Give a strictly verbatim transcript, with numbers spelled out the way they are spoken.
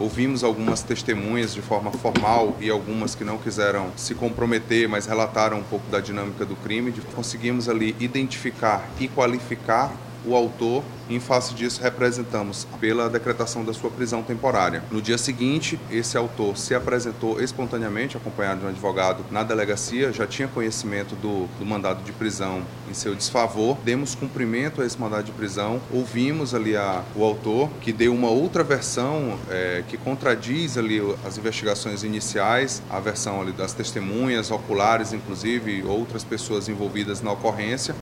ouvimos algumas testemunhas de forma formal e algumas que não quiseram se comprometer, mas relataram um pouco da dinâmica do crime. Conseguimos ali identificar e qualificar o autor. Em face disso, representamos pela decretação da sua prisão temporária. No dia seguinte, esse autor se apresentou espontaneamente, acompanhado de um advogado, na delegacia, já tinha conhecimento do, do mandado de prisão em seu desfavor. Demos cumprimento a esse mandado de prisão, ouvimos ali a, o autor, que deu uma outra versão é, que contradiz ali as investigações iniciais, a versão ali das testemunhas oculares, inclusive outras pessoas envolvidas na ocorrência.